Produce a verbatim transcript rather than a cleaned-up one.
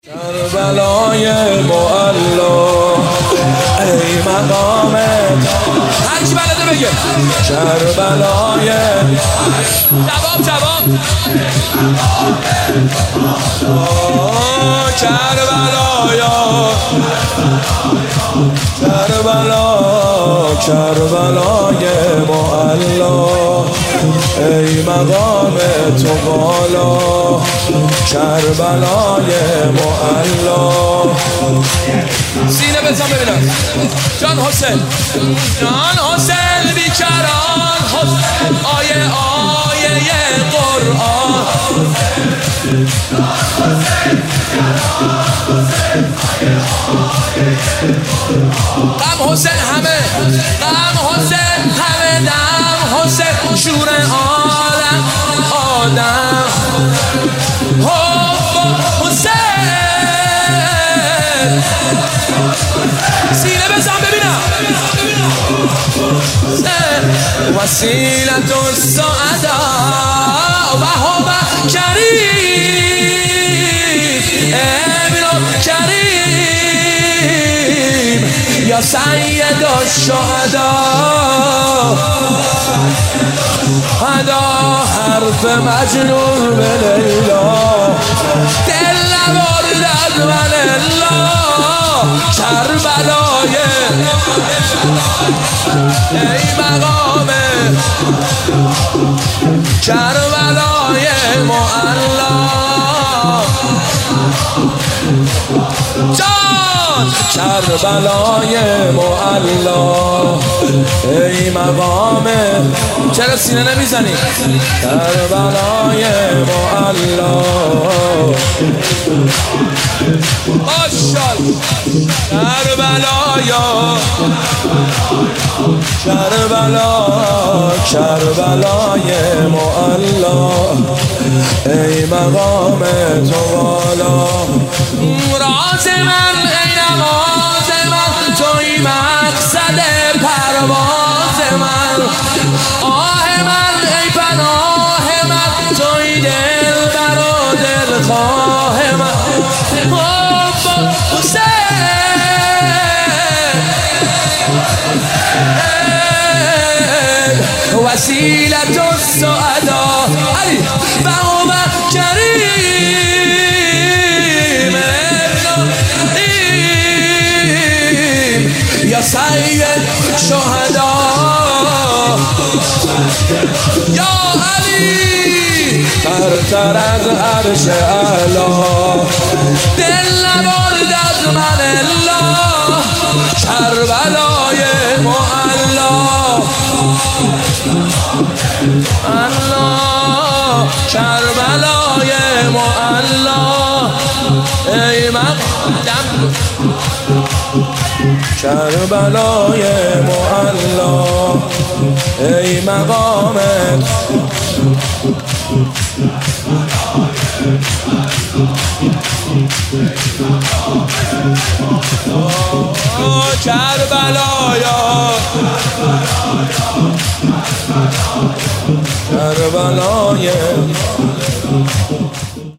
کربلای معلا ای مقامت هر کی بلده بگه کربلای جواب جواب کربلایا کربلا کربلای معلا ای مقام تو بالا کربلای معلا سینه بزن ببینم جان حسین جان حسین بیکران حسین آیه آیه قرآن غم حسین همه غم حسین همه دم حسین شور عالم آدم حب حسین سینه بزن ببینم وسیلت السعدا و هو کریم ابن کریم یا سید الشهدا هدا حرف مجنون به لیلا دل نبردد من الله کربلای ای مقام کربلای معلا جان کربلای معلا ای مقام چرا سینه نمیزنی کربلای معلا آشال کربلایا کربلا کربلای معلا ای مقام تو بالا راز من ای نماز من توی مقصد پرواز من آه من ای پناه من توی دل برا دلخواه من حب حسین وسیلت السعدا علی و هو کریم یا سید شهدا یا علی برتر از عرش اعلی دل نبرد از من الله کربلای معلا الله کربلای معلا ای مقدم کربلای معلا ای مقامت کربلایا کربلای